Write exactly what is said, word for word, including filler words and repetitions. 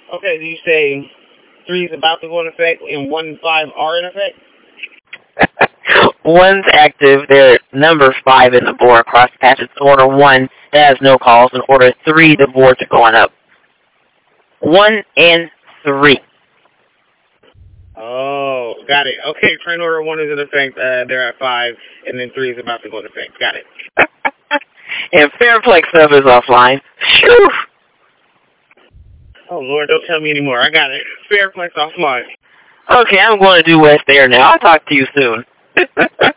Okay, do you say three is about to go into effect and one and five are in effect? One's active. They're number five in the board across the patch. It's order one that has no calls, and order three, the boards are going up. One and three. Oh, got it. Okay, train order one is in effect. Uh, they're at five, and then three is about to go into effect. Got it. And Fairplex stuff is offline. Phew. Oh, Lord, don't tell me anymore. I got it. Fairplex offline. Okay, I'm going to do West Air now. I'll talk to you soon.